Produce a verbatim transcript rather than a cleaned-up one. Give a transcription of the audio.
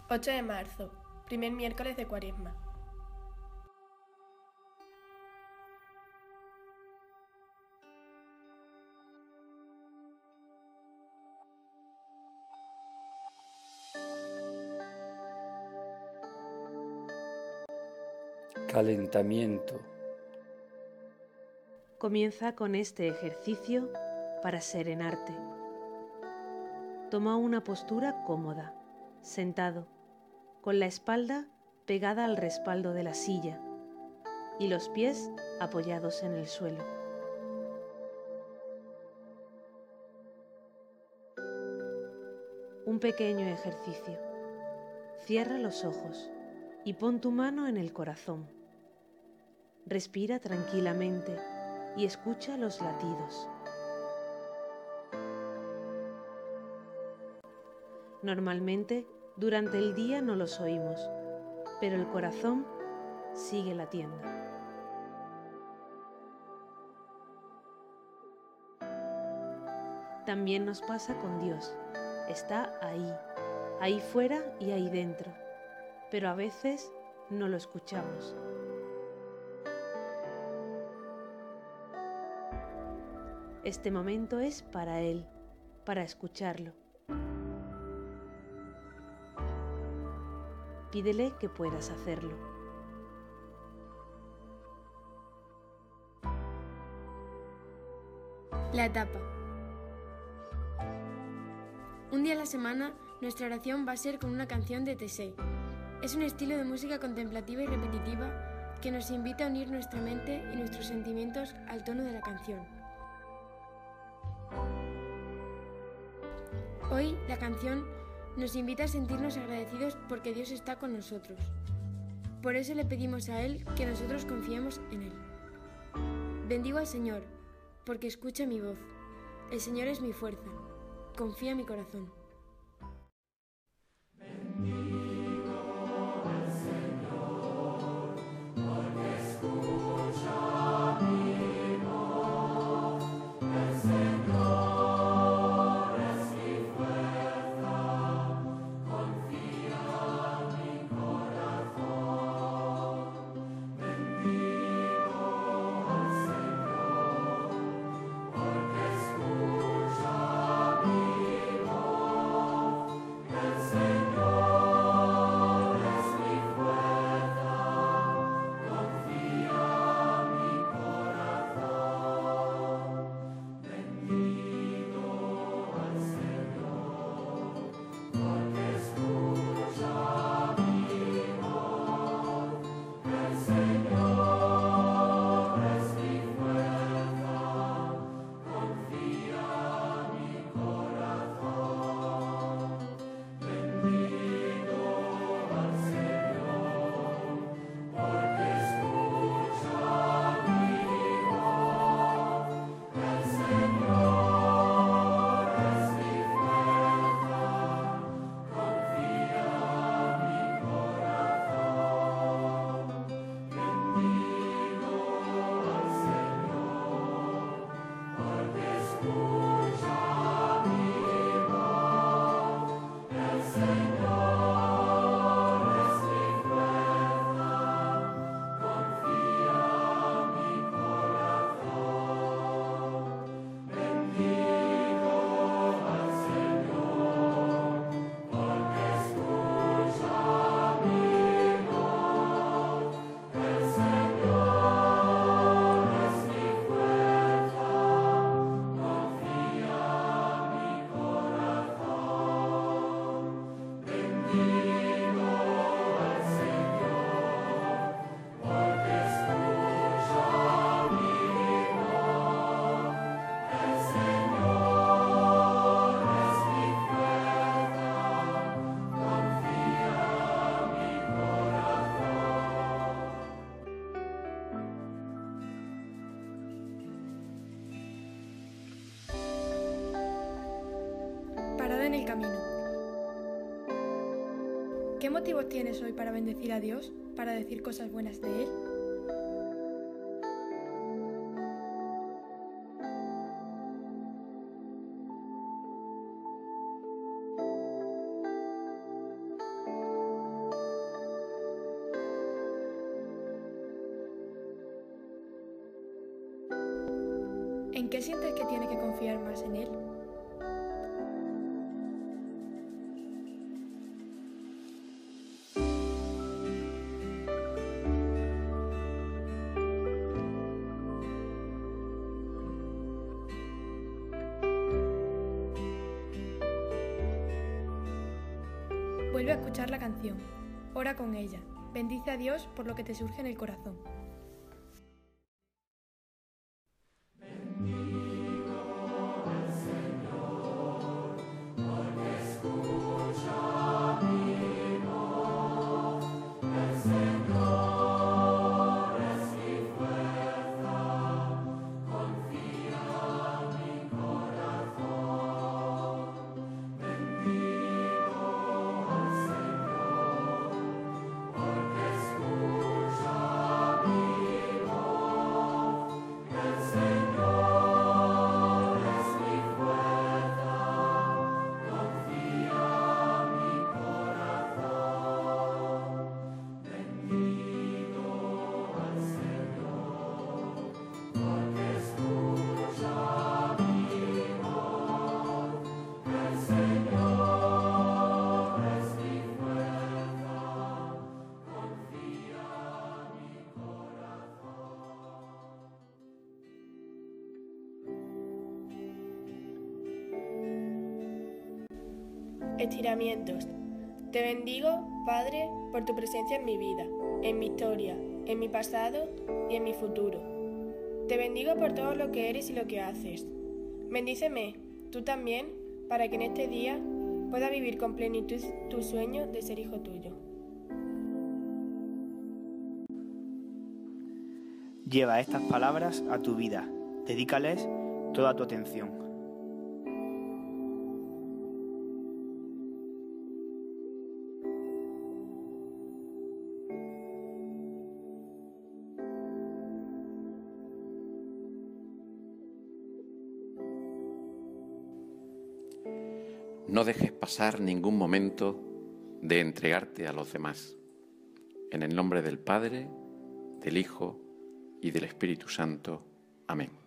ocho de marzo, primer miércoles de Cuaresma. Calentamiento. Comienza con este ejercicio para serenarte. Toma una postura cómoda, sentado, con la espalda pegada al respaldo de la silla y los pies apoyados en el suelo. Un pequeño ejercicio. Cierra los ojos y pon tu mano en el corazón. Respira tranquilamente y escucha los latidos. Normalmente, durante el día no los oímos, pero el corazón sigue latiendo. También nos pasa con Dios. Está ahí, ahí fuera y ahí dentro, pero a veces no lo escuchamos. Este momento es para Él, para escucharlo. Pídele que puedas hacerlo. La etapa. Un día a la semana, nuestra oración va a ser con una canción de Tessé. Es un estilo de música contemplativa y repetitiva que nos invita a unir nuestra mente y nuestros sentimientos al tono de la canción. Hoy, la canción nos invita a sentirnos agradecidos porque Dios está con nosotros. Por eso le pedimos a Él que nosotros confiemos en Él. Bendigo al Señor, porque escucha mi voz. El Señor es mi fuerza. Confía en mi corazón. Parada en el camino. ¿Qué motivos tienes hoy para bendecir a Dios, para decir cosas buenas de Él? ¿En qué sientes que tienes que confiar más en Él? Vuelve a escuchar la canción. Ora con ella. Bendice a Dios por lo que te surge en el corazón. Estiramientos. Te bendigo, Padre, por tu presencia en mi vida, en mi historia, en mi pasado y en mi futuro. Te bendigo por todo lo que eres y lo que haces. Bendíceme, tú también, para que en este día pueda vivir con plenitud tu sueño de ser hijo tuyo. Lleva estas palabras a tu vida. Dedícales toda tu atención. No dejes pasar ningún momento de entregarte a los demás. En el nombre del Padre, del Hijo y del Espíritu Santo. Amén.